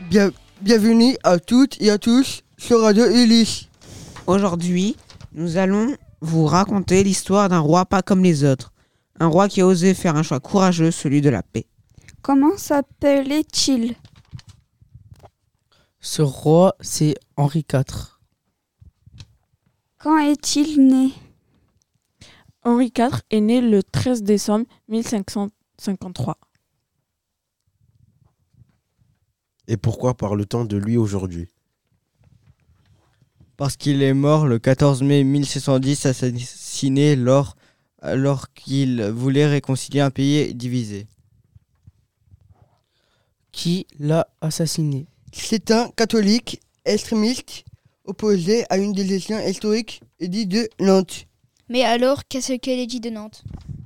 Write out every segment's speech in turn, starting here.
Bienvenue à toutes et à tous sur Radio Ulysse. Aujourd'hui, nous allons vous raconter l'histoire d'un roi pas comme les autres. Un roi qui a osé faire un choix courageux, celui de la paix. Comment s'appelait-il ? Ce roi, c'est Henri IV. Quand est-il né ? Henri IV est né le 13 décembre 1553. Et pourquoi parle-t-on de lui aujourd'hui ? Parce qu'il est mort le 14 mai 1610, assassiné alors qu'il voulait réconcilier un pays divisé. Qui l'a assassiné ? C'est un catholique extrémiste opposé à une des légions historiques, édit de Nantes. Mais alors, qu'est-ce que l'édit de Nantes ?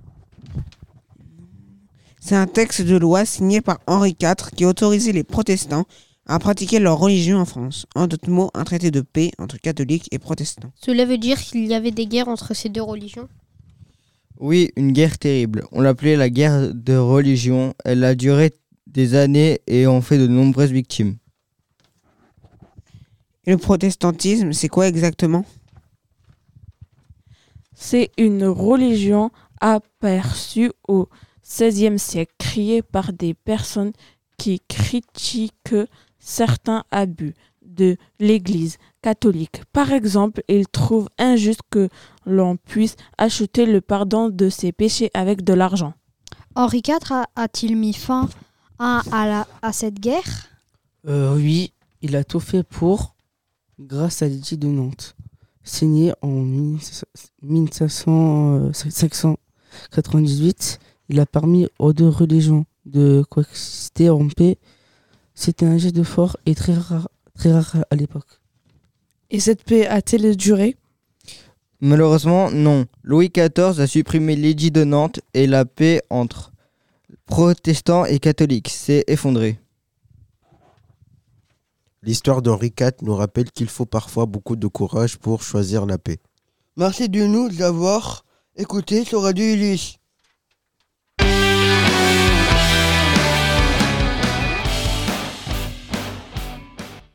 C'est un texte de loi signé par Henri IV qui autorisait les protestants à pratiquer leur religion en France. En d'autres mots, un traité de paix entre catholiques et protestants. Cela veut dire qu'il y avait des guerres entre ces deux religions ? Oui, une guerre terrible. On l'appelait la guerre de religion. Elle a duré des années et en fait de nombreuses victimes. Et le protestantisme, c'est quoi exactement ? C'est une religion aperçue au XVIe siècle, créée par des personnes qui critiquent certains abus de l'Église catholique. Par exemple, ils trouvent injuste que l'on puisse acheter le pardon de ses péchés avec de l'argent. Henri IV a-t-il mis fin à cette guerre ? Oui, il a tout fait pour, grâce à l'édit de Nantes, signé en 1598. Il a permis aux deux religions de coexister en paix. C'était un geste de force et très rare à l'époque. Et cette paix a-t-elle duré ? Malheureusement, non. Louis XIV a supprimé l'édit de Nantes et la paix entre protestants et catholiques s'est effondrée. L'histoire d'Henri IV nous rappelle qu'il faut parfois beaucoup de courage pour choisir la paix. Merci de nous avoir écoutés sur Radio Ulysse.